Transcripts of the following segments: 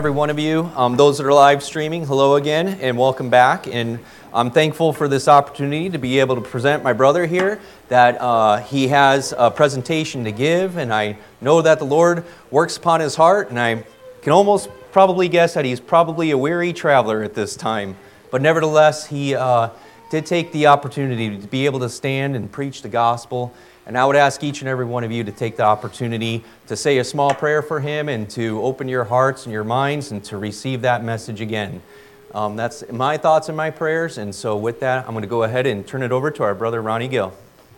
Every one of you, those that are live streaming, hello again and welcome back. And I'm thankful for this opportunity to be able to present my brother here, that he has a presentation to give, and I know that the Lord works upon his heart, and I can almost probably guess that he's probably a weary traveler at this time. But nevertheless, he did take the opportunity to be able to stand and preach the gospel. And I would ask each and every one of you to take the opportunity to say a small prayer for him and to open your hearts and your minds and to receive that message again. That's my thoughts and my prayers. And so with that, I'm going to go ahead and turn it over to our brother Ronnie Gill.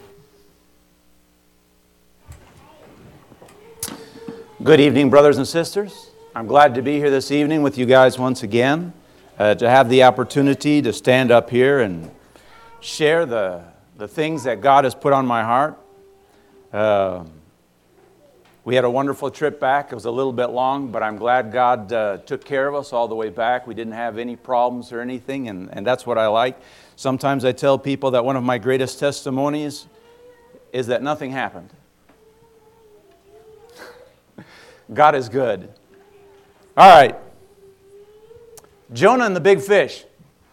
Good evening, brothers and sisters. I'm glad to be here this evening with you guys once again, to have the opportunity to stand up here and share the things that God has put on my heart. We had a wonderful trip back. It was a little bit long, but I'm glad God took care of us all the way back. We didn't have any problems or anything, and that's what I like. Sometimes I tell people that one of my greatest testimonies is that nothing happened. God is good. All right. Jonah and the big fish.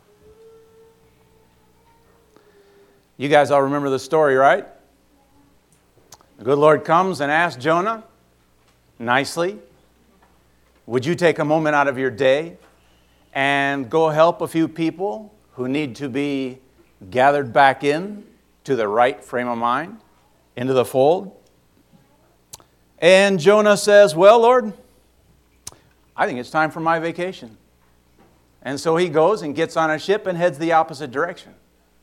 You guys all remember the story, right? The good Lord comes and asks Jonah, nicely, would you take a moment out of your day and go help a few people who need to be gathered back in to the right frame of mind, into the fold? And Jonah says, well, Lord, I think it's time for my vacation. And so he goes and gets on a ship and heads the opposite direction.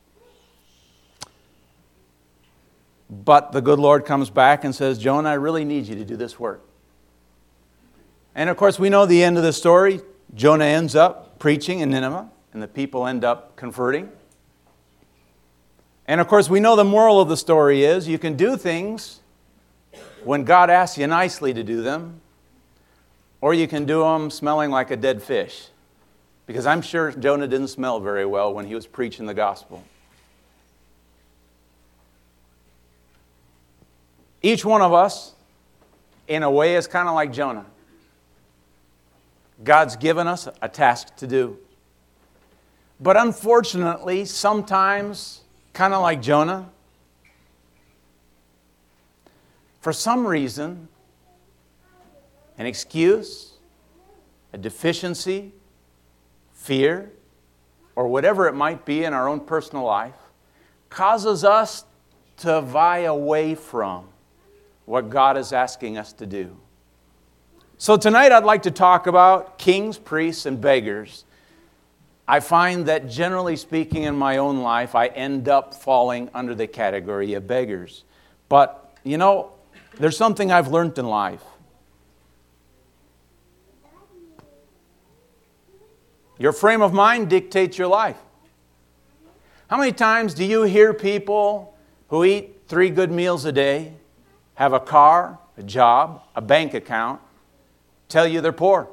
But the good Lord comes back and says, Jonah, I really need you to do this work. And of course, we know the end of the story. Jonah ends up preaching in Nineveh, and the people end up converting. And of course, we know the moral of the story is you can do things when God asks you nicely to do them, or you can do them smelling like a dead fish. Because I'm sure Jonah didn't smell very well when he was preaching the gospel. Each one of us, in a way, is kind of like Jonah. God's given us a task to do. But unfortunately, sometimes, kind of like Jonah, for some reason, an excuse, a deficiency, fear, or whatever it might be in our own personal life, causes us to vie away from what God is asking us to do. So tonight I'd like to talk about kings, priests, and beggars. I find that generally speaking in my own life, I end up falling under the category of beggars. But, you know, there's something I've learned in life. Your frame of mind dictates your life. How many times do you hear people who eat 3 good meals a day, have a car, a job, a bank account, tell you they're poor?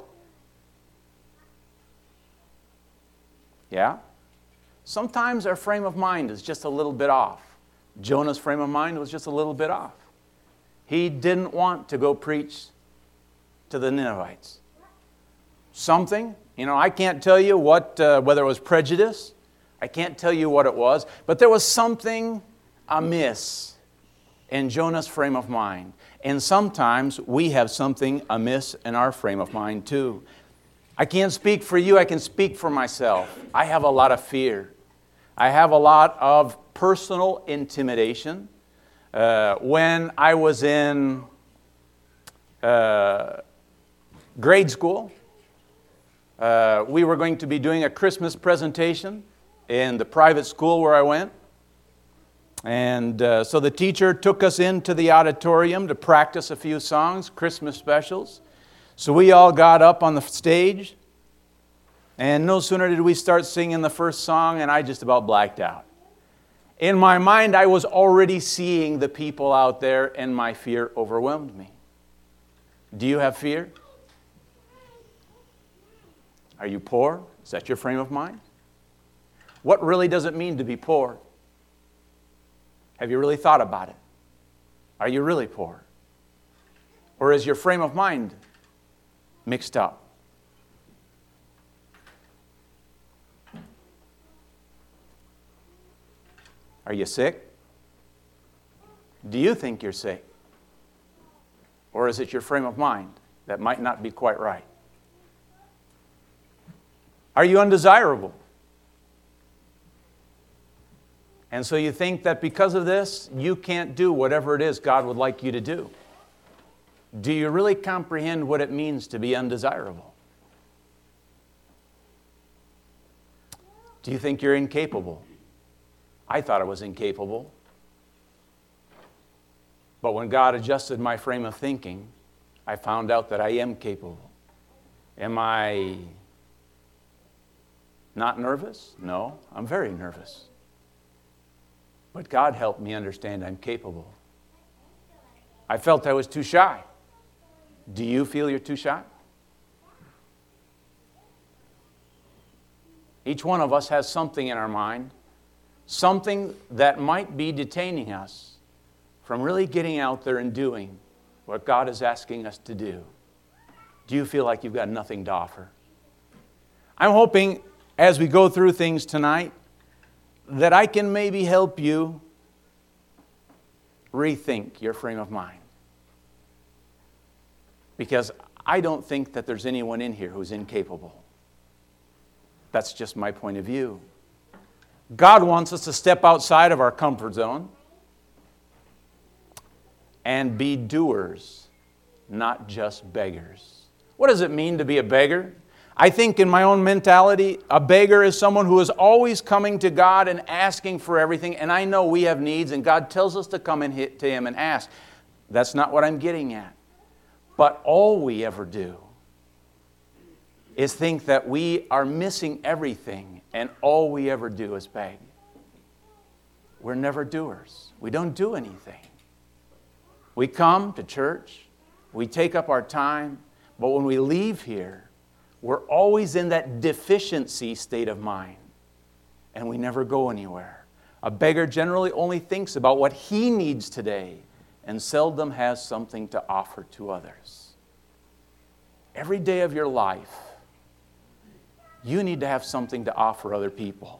Yeah? Sometimes our frame of mind is just a little bit off. Jonah's frame of mind was just a little bit off. He didn't want to go preach to the Ninevites. Something, I can't tell you what, whether it was prejudice, I can't tell you what it was, but there was something amiss in Jonah's frame of mind. And sometimes we have something amiss in our frame of mind too. I can't speak for you, I can speak for myself. I have a lot of fear. I have a lot of personal intimidation. When I was in grade school, we were going to be doing a Christmas presentation in the private school where I went. And so the teacher took us into the auditorium to practice a few songs, Christmas specials. So we all got up on the stage, and no sooner did we start singing the first song, and I just about blacked out. In my mind, I was already seeing the people out there, and my fear overwhelmed me. Do you have fear? Are you poor? Is that your frame of mind? What really does it mean to be poor? Have you really thought about it? Are you really poor? Or is your frame of mind mixed up? Are you sick? Do you think you're sick? Or is it your frame of mind that might not be quite right? Are you undesirable? And so you think that because of this, you can't do whatever it is God would like you to do. Do you really comprehend what it means to be undesirable? Do you think you're incapable? I thought I was incapable. But when God adjusted my frame of thinking, I found out that I am capable. Am I not nervous? No, I'm very nervous. But God helped me understand I'm capable. I felt I was too shy. Do you feel you're too shy? Each one of us has something in our mind, something that might be detaining us from really getting out there and doing what God is asking us to do. Do you feel like you've got nothing to offer? I'm hoping as we go through things tonight that I can maybe help you rethink your frame of mind. Because I don't think that there's anyone in here who's incapable. That's just my point of view. God wants us to step outside of our comfort zone and be doers, not just beggars. What does it mean to be a beggar? I think in my own mentality, a beggar is someone who is always coming to God and asking for everything. And I know we have needs, and God tells us to come to Him and ask. That's not what I'm getting at. But all we ever do is think that we are missing everything, and all we ever do is beg. We're never doers. We don't do anything. We come to church, we take up our time, but when we leave here, we're always in that deficiency state of mind, and we never go anywhere. A beggar generally only thinks about what he needs today and seldom has something to offer to others. Every day of your life, you need to have something to offer other people.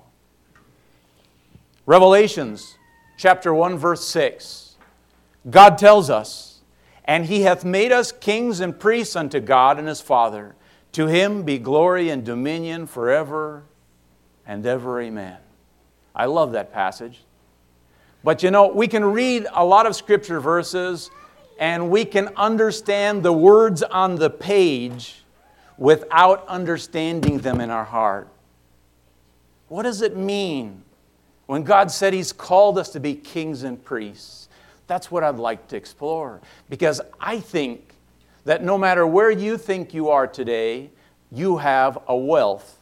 Revelations chapter 1, verse 6. God tells us, "And He hath made us kings and priests unto God and His Father. To Him be glory and dominion forever and ever. Amen." I love that passage. But you know, we can read a lot of scripture verses and we can understand the words on the page without understanding them in our heart. What does it mean when God said He's called us to be kings and priests? That's what I'd like to explore. Because I think that no matter where you think you are today, you have a wealth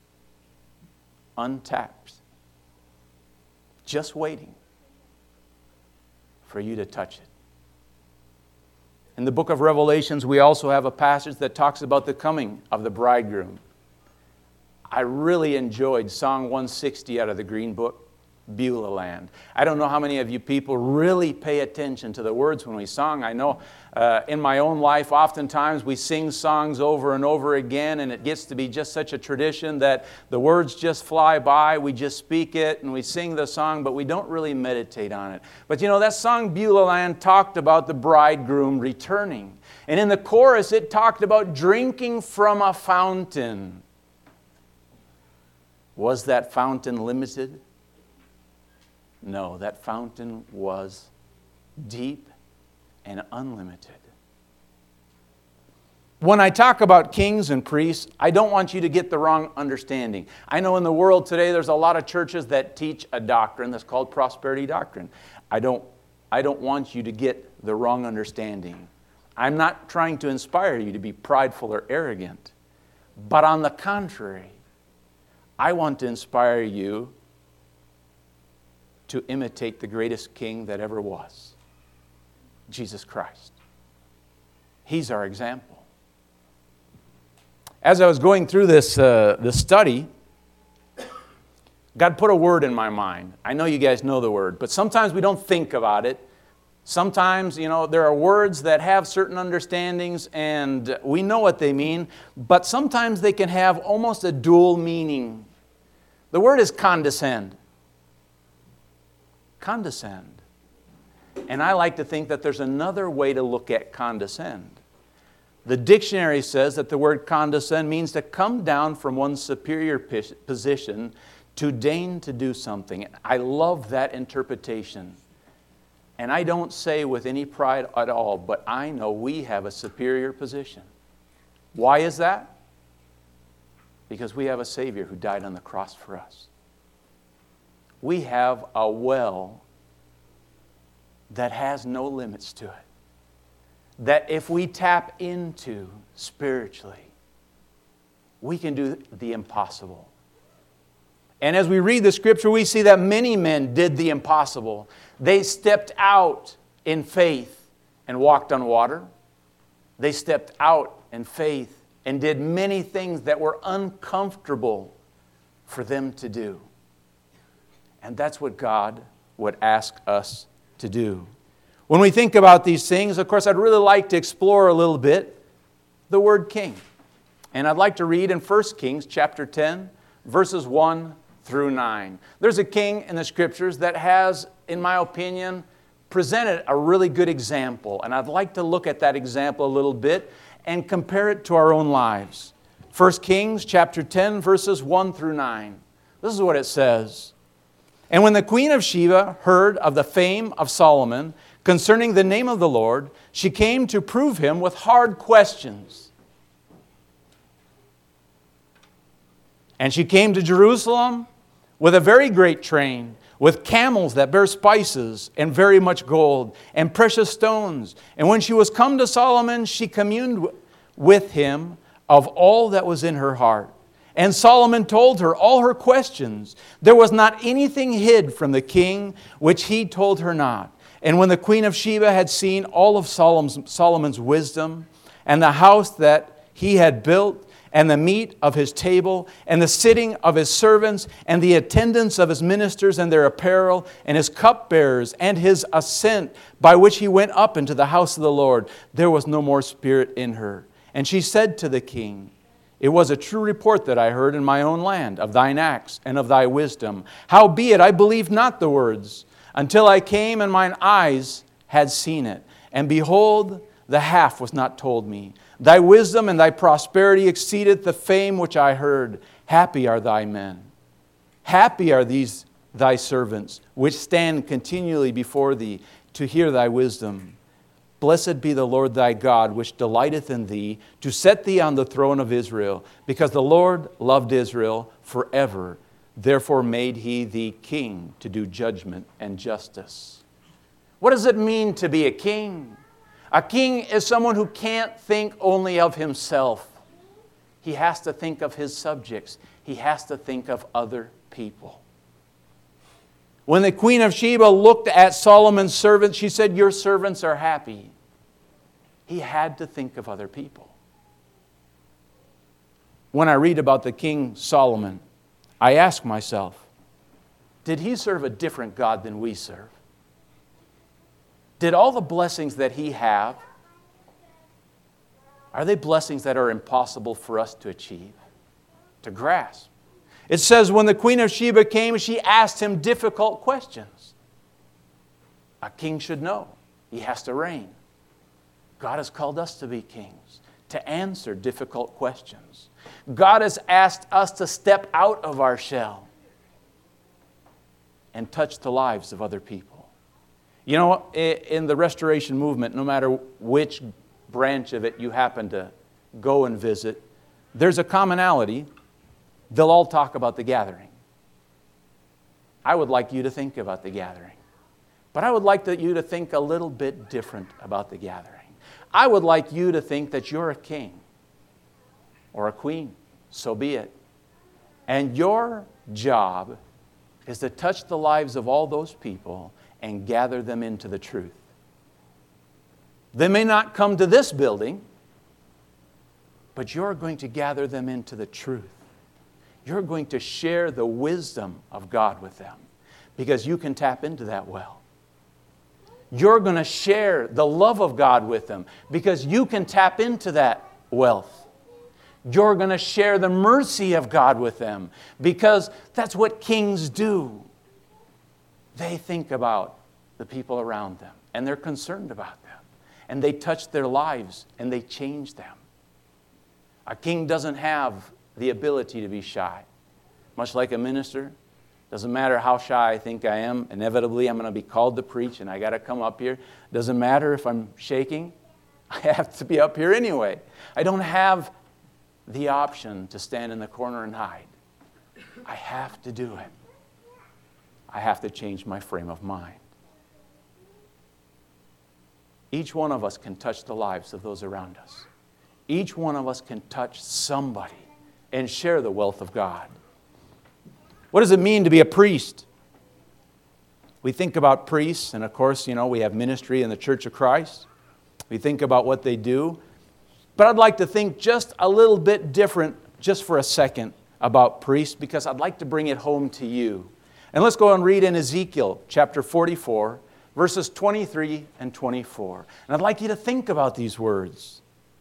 untapped, just waiting for you to touch it. In the book of Revelations, we also have a passage that talks about the coming of the bridegroom. I really enjoyed Song 160 out of the Green Book, Beulah Land. I don't know how many of you people really pay attention to the words when we sing. I know in my own life, oftentimes we sing songs over and over again, and it gets to be just such a tradition that the words just fly by. We just speak it and we sing the song, but we don't really meditate on it. But you know, that song Beulah Land talked about the bridegroom returning. And in the chorus, it talked about drinking from a fountain. Was that fountain limited? No, that fountain was deep and unlimited. When I talk about kings and priests, I don't want you to get the wrong understanding. I know in the world today there's a lot of churches that teach a doctrine that's called prosperity doctrine. I don't want you to get the wrong understanding. I'm not trying to inspire you to be prideful or arrogant. But on the contrary, I want to inspire you to imitate the greatest king that ever was, Jesus Christ. He's our example. As I was going through this study, God put a word in my mind. I know you guys know the word, but sometimes we don't think about it. Sometimes, you know, there are words that have certain understandings and we know what they mean, but sometimes they can have almost a dual meaning. The word is condescend. condescend. And I like to think that there's another way to look at condescend. The dictionary says that the word condescend means to come down from one's superior position to deign to do something. I love that interpretation. And I don't say with any pride at all, but I know we have a superior position. Why is that? Because we have a Savior who died on the cross for us. We have a well that has no limits to it. That if we tap into spiritually, we can do the impossible. And as we read the Scripture, we see that many men did the impossible. They stepped out in faith and walked on water. They stepped out in faith and did many things that were uncomfortable for them to do. And that's what God would ask us to do. When we think about these things, of course, I'd really like to explore a little bit the word king. And I'd like to read in 1 Kings chapter 10, verses 1 through 9. There's a king in the Scriptures that has, in my opinion, presented a really good example. And I'd like to look at that example a little bit and compare it to our own lives. 1 Kings chapter 10, verses 1 through 9. This is what it says. And when the queen of Sheba heard of the fame of Solomon concerning the name of the Lord, she came to prove him with hard questions. And she came to Jerusalem with a very great train, with camels that bear spices, and very much gold, and precious stones. And when she was come to Solomon, she communed with him of all that was in her heart. And Solomon told her all her questions. There was not anything hid from the king which he told her not. And when the queen of Sheba had seen all of Solomon's wisdom, and the house that he had built, and the meat of his table, and the sitting of his servants, and the attendance of his ministers and their apparel, and his cupbearers, and his ascent by which he went up into the house of the Lord, there was no more spirit in her. And she said to the king, it was a true report that I heard in my own land of thine acts and of thy wisdom. Howbeit I believed not the words, until I came and mine eyes had seen it. And behold, the half was not told me. Thy wisdom and thy prosperity exceedeth the fame which I heard. Happy are thy men. Happy are these thy servants, which stand continually before thee to hear thy wisdom. Blessed be the Lord thy God, which delighteth in thee, to set thee on the throne of Israel, because the Lord loved Israel forever. Therefore made he thee king to do judgment and justice. What does it mean to be a king? A king is someone who can't think only of himself. He has to think of his subjects. He has to think of other people. When the queen of Sheba looked at Solomon's servants, she said, your servants are happy. He had to think of other people. When I read about the King Solomon, I ask myself, did he serve a different God than we serve? Did all the blessings that he have, are they blessings that are impossible for us to achieve, to grasp? It says when the queen of Sheba came, she asked him difficult questions. A king should know. He has to reign. God has called us to be kings, to answer difficult questions. God has asked us to step out of our shell and touch the lives of other people. You know, in the Restoration movement, no matter which branch of it you happen to go and visit, there's a commonality. They'll all talk about the gathering. I would like you to think about the gathering. But I would like you to think a little bit different about the gathering. I would like you to think that you're a king or a queen. So be it. And your job is to touch the lives of all those people and gather them into the truth. They may not come to this building, but you're going to gather them into the truth. You're going to share the wisdom of God with them because you can tap into that well. You're going to share the love of God with them because you can tap into that wealth. You're going to share the mercy of God with them because that's what kings do. They think about the people around them, and they're concerned about them. And they touch their lives, and they change them. A king doesn't have the ability to be shy. Much like a minister, doesn't matter how shy I think I am, inevitably I'm going to be called to preach, and I got to come up here. Doesn't matter if I'm shaking, I have to be up here anyway. I don't have the option to stand in the corner and hide. I have to do it. I have to change my frame of mind. Each one of us can touch the lives of those around us. Each one of us can touch somebody and share the wealth of God. What does it mean to be a priest? We think about priests, and of course, we have ministry in the Church of Christ. We think about what they do. But I'd like to think just a little bit different, just for a second, about priests, because I'd like to bring it home to you. And let's go and read in Ezekiel chapter 44, verses 23 and 24. And I'd like you to think about these words.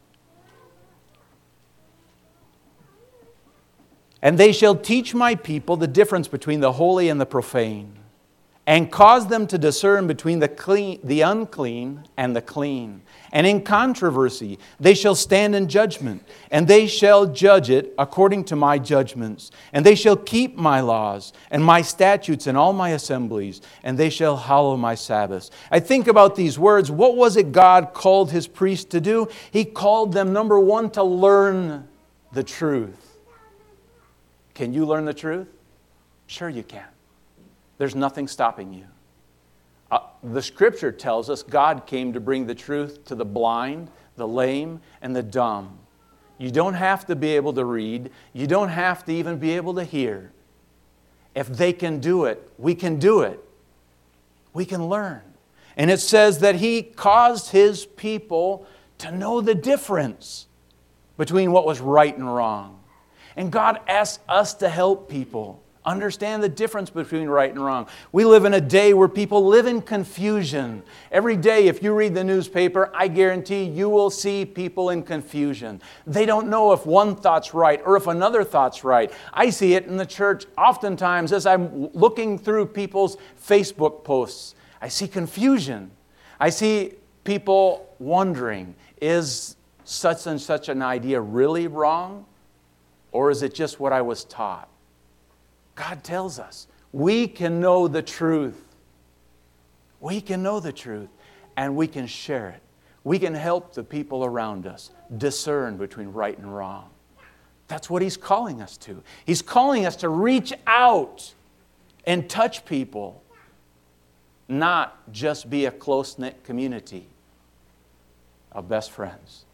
And they shall teach my people the difference between the holy and the profane, and cause them to discern between the unclean and the clean. And in controversy they shall stand in judgment, and they shall judge it according to my judgments. And they shall keep my laws and my statutes in all my assemblies, and they shall hallow my Sabbaths. I think about these words. What was it God called His priests to do? He called them, number one, to learn the truth. Can you learn the truth? Sure you can. There's nothing stopping you. The Scripture tells us God came to bring the truth to the blind, the lame, and the dumb. You don't have to be able to read. You don't have to even be able to hear. If they can do it, we can do it. We can learn. And it says that He caused His people to know the difference between what was right and wrong. And God asks us to help people understand the difference between right and wrong. We live in a day where people live in confusion. Every day, if you read the newspaper, I guarantee you will see people in confusion. They don't know if one thought's right or if another thought's right. I see it in the church oftentimes as I'm looking through people's Facebook posts. I see confusion. I see people wondering, is such and such an idea really wrong? Or is it just what I was taught? God tells us we can know the truth. We can know the truth, and we can share it. We can help the people around us discern between right and wrong. That's what He's calling us to. He's calling us to reach out and touch people, not just be a close-knit community of best friends.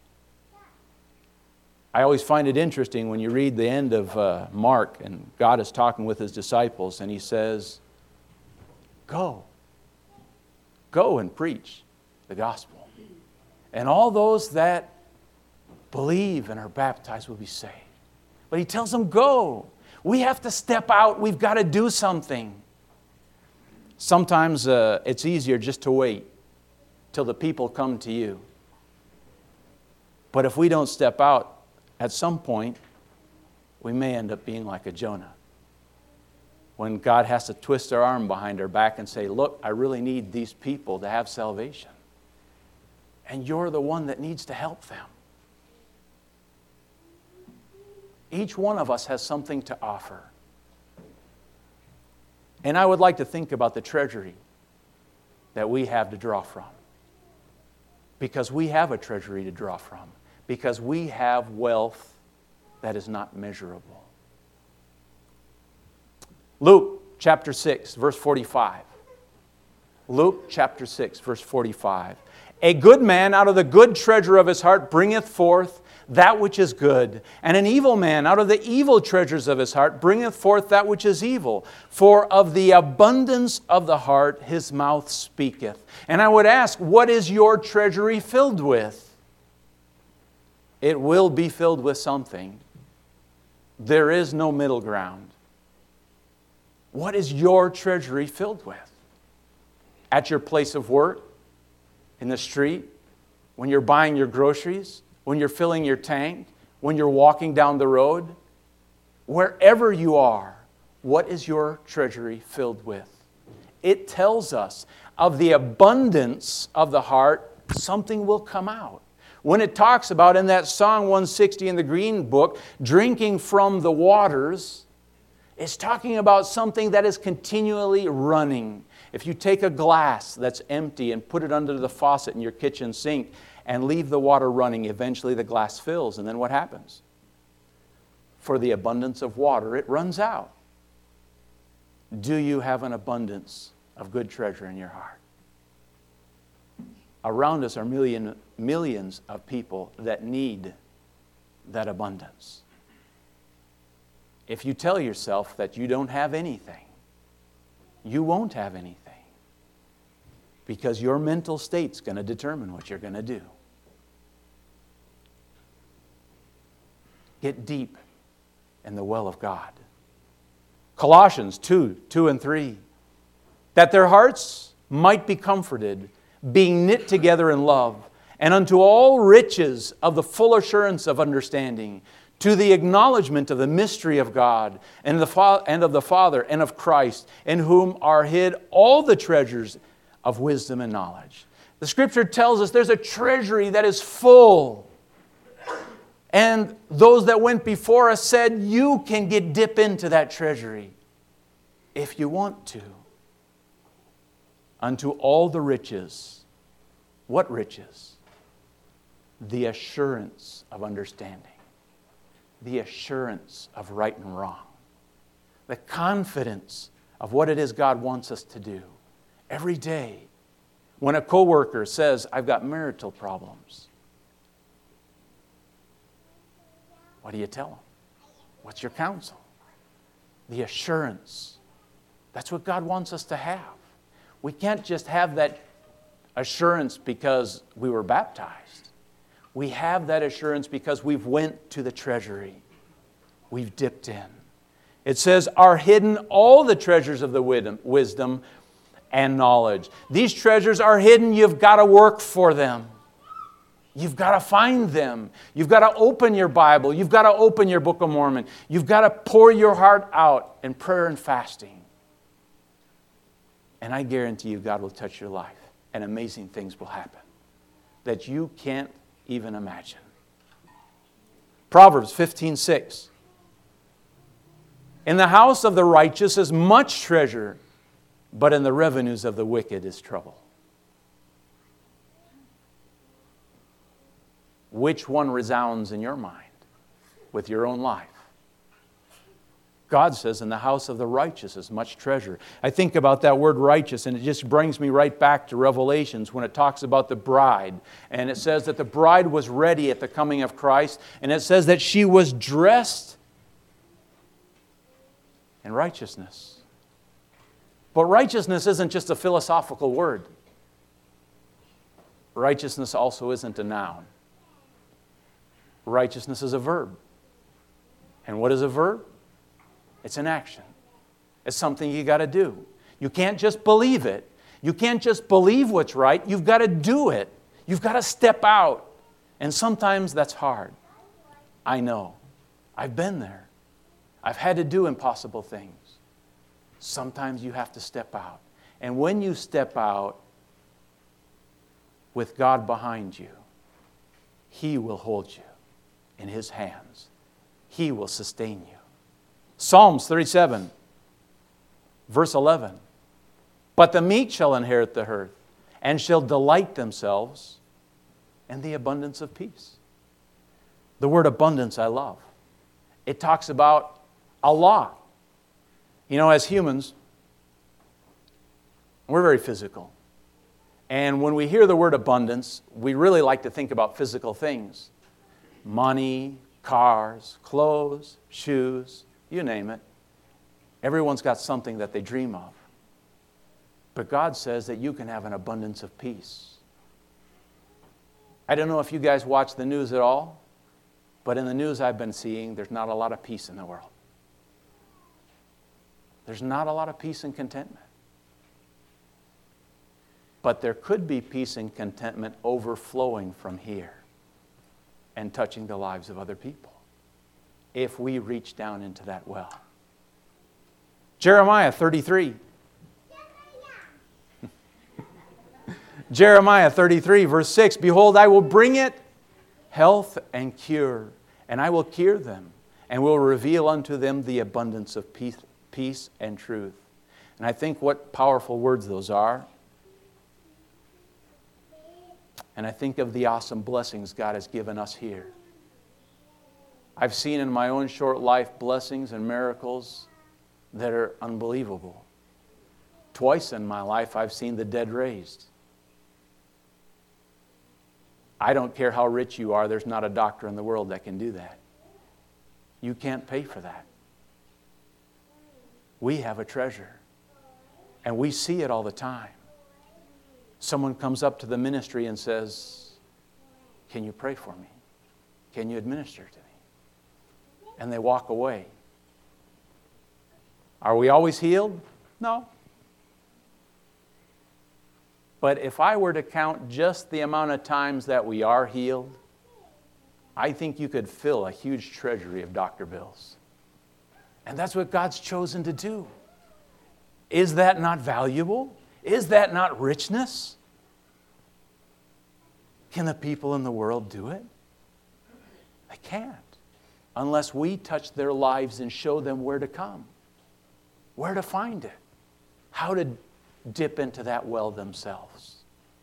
I always find it interesting when you read the end of Mark, and God is talking with His disciples, and He says, go and preach the gospel. And all those that believe and are baptized will be saved. But He tells them, go. We have to step out. We've got to do something. Sometimes it's easier just to wait till the people come to you. But if we don't step out, at some point, we may end up being like a Jonah. When God has to twist our arm behind our back and say, look, I really need these people to have salvation. And you're the one that needs to help them. Each one of us has something to offer. And I would like to think about the treasury that we have to draw from. Because we have a treasury to draw from. Because we have wealth that is not measurable. Luke chapter 6, verse 45. Luke chapter 6, verse 45. A good man out of the good treasure of his heart bringeth forth that which is good, and an evil man out of the evil treasures of his heart bringeth forth that which is evil. For of the abundance of the heart his mouth speaketh. And I would ask, what is your treasury filled with? It will be filled with something. There is no middle ground. What is your treasury filled with? At your place of work? In the street? When you're buying your groceries? When you're filling your tank? When you're walking down the road? Wherever you are, what is your treasury filled with? it tells us of the abundance of the heart, something will come out. When it talks about in that Song 160 in the Green Book, drinking from the waters, it's talking about something that is continually running. If you take a glass that's empty and put it under the faucet in your kitchen sink and leave the water running, eventually the glass fills, and then what happens? For the abundance of water, it runs out. Do you have an abundance of good treasure in your heart? Around us are millions of people that need that abundance. If you tell yourself that you don't have anything, you won't have anything. Because your mental state's going to determine what you're going to do. Get deep in the well of God. Colossians 2 and 3. That their hearts might be comforted, being knit together in love, and unto all riches of the full assurance of understanding, to the acknowledgement of the mystery of God, and of the Father, and of Christ, in whom are hid all the treasures of wisdom and knowledge. The Scripture tells us there's a treasury that is full. And those that went before us said, you can dip into that treasury if you want to. Unto all the riches. What riches? The assurance of understanding. The assurance of right and wrong. The confidence of what it is God wants us to do. Every day, when a coworker says, I've got marital problems, what do you tell them? What's your counsel? The assurance. That's what God wants us to have. We can't just have that assurance because we were baptized. We have that assurance because we've went to the treasury. We've dipped in. It says, are hidden all the treasures of the wisdom and knowledge. These treasures are hidden. You've got to work for them. You've got to find them. You've got to open your Bible. You've got to open your Book of Mormon. You've got to pour your heart out in prayer and fasting. And I guarantee you God will touch your life and amazing things will happen that you can't even imagine. Proverbs 15:6. In the house of the righteous is much treasure, but in the revenues of the wicked is trouble. Which one resounds in your mind with your own life? God says in the house of the righteous is much treasure. I think about that word righteous, and it just brings me right back to Revelations when it talks about the bride. And it says that the bride was ready at the coming of Christ. And it says that she was dressed in righteousness. But righteousness isn't just a philosophical word. Righteousness also isn't a noun. Righteousness is a verb. And what is a verb? It's an action. It's something you got to do. You can't just believe it. You can't just believe what's right. You've got to do it. You've got to step out. And sometimes that's hard. I know. I've been there. I've had to do impossible things. Sometimes you have to step out. And when you step out with God behind you, He will hold you in His hands. He will sustain you. Psalms 37, verse 11. But the meek shall inherit the earth, and shall delight themselves in the abundance of peace. The word abundance I love. It talks about a lot. You know, as humans, we're very physical. And when we hear the word abundance, we really like to think about physical things. Money, cars, clothes, shoes, you name it. Everyone's got something that they dream of. But God says that you can have an abundance of peace. I don't know if you guys watch the news at all, but in the news I've been seeing, there's not a lot of peace in the world. There's not a lot of peace and contentment. But there could be peace and contentment overflowing from here and touching the lives of other people if we reach down into that well. Jeremiah 33. Jeremiah 33, verse 6, behold, I will bring it health and cure, and I will cure them, and will reveal unto them the abundance of peace and truth. And I think what powerful words those are. And I think of the awesome blessings God has given us here. I've seen in my own short life blessings and miracles that are unbelievable. Twice in my life I've seen the dead raised. I don't care how rich you are, there's not a doctor in the world that can do that. You can't pay for that. We have a treasure, and we see it all the time. Someone comes up to the ministry and says, can you pray for me? Can you administer to me? And they walk away. Are we always healed? No. But if I were to count just the amount of times that we are healed, I think you could fill a huge treasury of doctor bills. And that's what God's chosen to do. Is that not valuable? Is that not richness? Can the people in the world do it? They can't, unless we touch their lives and show them where to come, where to find it, how to dip into that well themselves.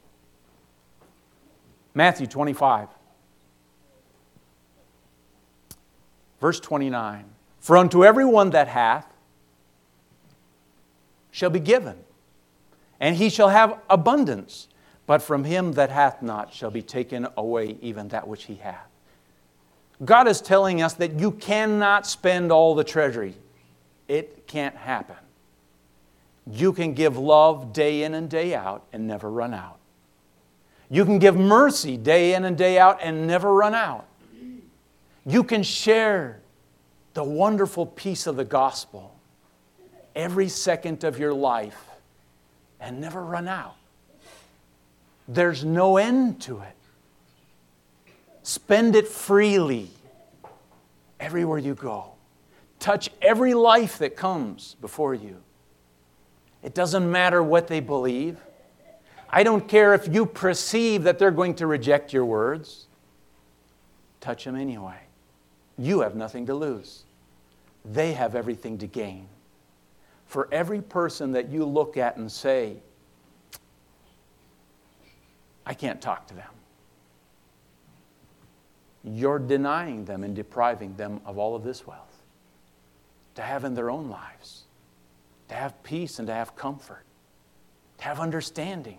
Matthew 25, verse 29. For unto everyone that hath shall be given, and he shall have abundance. But from him that hath not shall be taken away even that which he hath. God is telling us that you cannot spend all the treasury. It can't happen. You can give love day in and day out and never run out. You can give mercy day in and day out and never run out. You can share the wonderful peace of the gospel every second of your life and never run out. There's no end to it. Spend it freely everywhere you go. Touch every life that comes before you. It doesn't matter what they believe. I don't care if you perceive that they're going to reject your words. Touch them anyway. You have nothing to lose. They have everything to gain. For every person that you look at and say, I can't talk to them, you're denying them and depriving them of all of this wealth to have in their own lives, to have peace and to have comfort, to have understanding.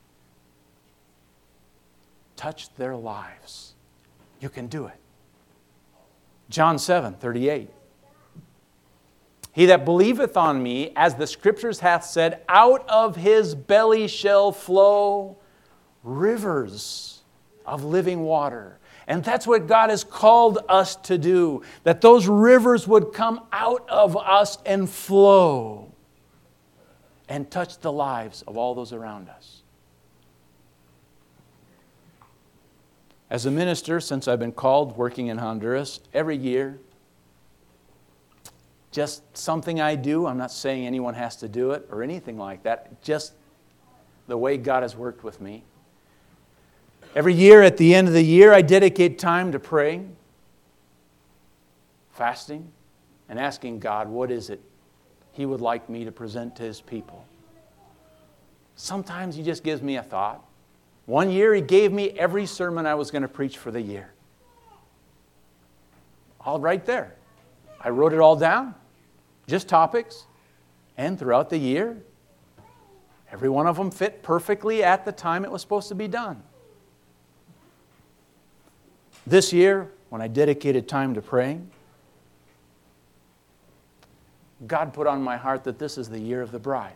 Touch their lives. You can do it. John 7:38. He that believeth on me, as the Scriptures hath said, out of his belly shall flow rivers of living water. And that's what God has called us to do, that those rivers would come out of us and flow and touch the lives of all those around us. As a minister, since I've been called working in Honduras, every year, just something I do, I'm not saying anyone has to do it or anything like that, just the way God has worked with me. Every year, at the end of the year, I dedicate time to praying, fasting, and asking God, what is it He would like me to present to His people? Sometimes He just gives me a thought. One year, He gave me every sermon I was going to preach for the year. All right there. I wrote it all down, just topics. And throughout the year, every one of them fit perfectly at the time it was supposed to be done. This year, when I dedicated time to praying, God put on my heart that this is the year of the bride.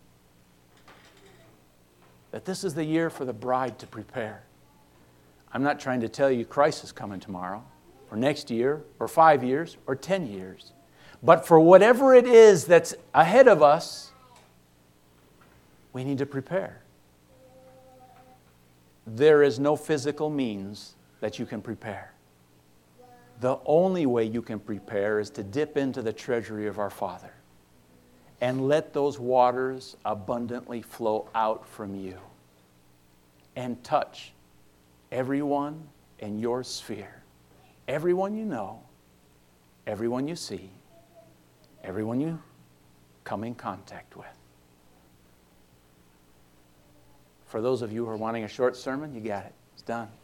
That this is the year for the bride to prepare. I'm not trying to tell you Christ is coming tomorrow, or next year, or 5 years, or 10 years. But for whatever it is that's ahead of us, we need to prepare. There is no physical means that you can prepare. The only way you can prepare is to dip into the treasury of our Father and let those waters abundantly flow out from you. and touch everyone in your sphere. Everyone you know, everyone you see, everyone you come in contact with. For those of you who are wanting a short sermon, you got it. It's done.